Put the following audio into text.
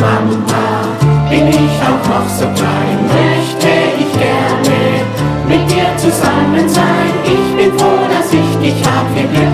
Mama, bin ich auch noch so klein, möchte ich gerne mit dir zusammen sein. Ich bin froh, dass ich dich hab, wir